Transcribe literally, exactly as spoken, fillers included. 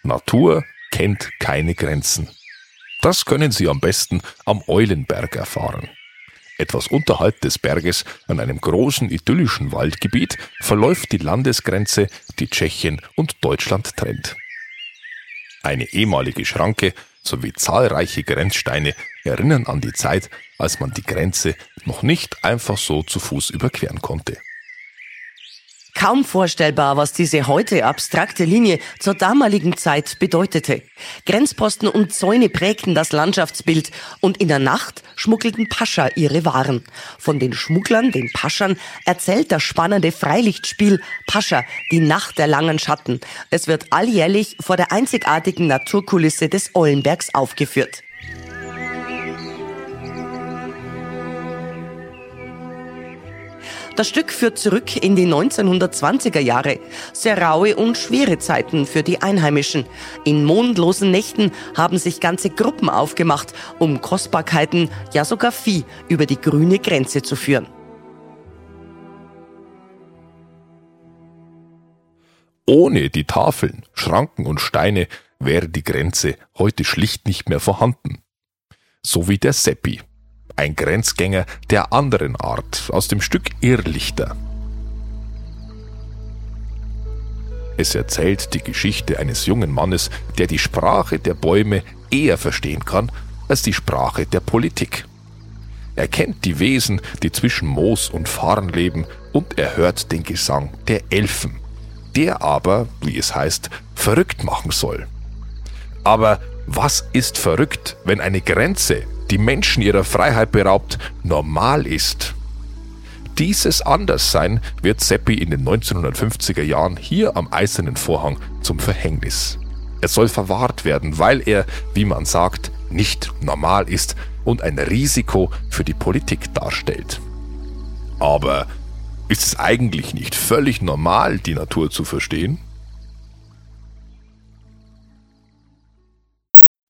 Natur kennt keine Grenzen. Das können Sie am besten am Eulenberg erfahren. Etwas unterhalb des Berges, an einem großen idyllischen Waldgebiet, verläuft die Landesgrenze, die Tschechien und Deutschland trennt. Eine ehemalige Schranke sowie zahlreiche Grenzsteine erinnern an die Zeit, als man die Grenze noch nicht einfach so zu Fuß überqueren konnte. Kaum vorstellbar, was diese heute abstrakte Linie zur damaligen Zeit bedeutete. Grenzposten und Zäune prägten das Landschaftsbild und in der Nacht schmuggelten Pascha ihre Waren. Von den Schmugglern, den Paschern, erzählt das spannende Freilichtspiel Pascha, die Nacht der langen Schatten. Es wird alljährlich vor der einzigartigen Naturkulisse des Eulenbergs aufgeführt. Das Stück führt zurück in die neunzehnhundertzwanziger Jahre. Sehr raue und schwere Zeiten für die Einheimischen. In mondlosen Nächten haben sich ganze Gruppen aufgemacht, um Kostbarkeiten, ja sogar Vieh über die grüne Grenze zu führen. Ohne die Tafeln, Schranken und Steine wäre die Grenze heute schlicht nicht mehr vorhanden. So wie der Seppi. Ein Grenzgänger der anderen Art aus dem Stück Irrlichter. Es erzählt die Geschichte eines jungen Mannes, der die Sprache der Bäume eher verstehen kann als die Sprache der Politik. Er kennt die Wesen, die zwischen Moos und Farn leben, und er hört den Gesang der Elfen, der aber, wie es heißt, verrückt machen soll. Aber was ist verrückt, wenn eine Grenze, die Menschen ihrer Freiheit beraubt, normal ist? Dieses Anderssein wird Seppi in den neunzehnhundertfünfziger Jahren hier am Eisernen Vorhang zum Verhängnis. Er soll verwahrt werden, weil er, wie man sagt, nicht normal ist und ein Risiko für die Politik darstellt. Aber ist es eigentlich nicht völlig normal, die Natur zu verstehen?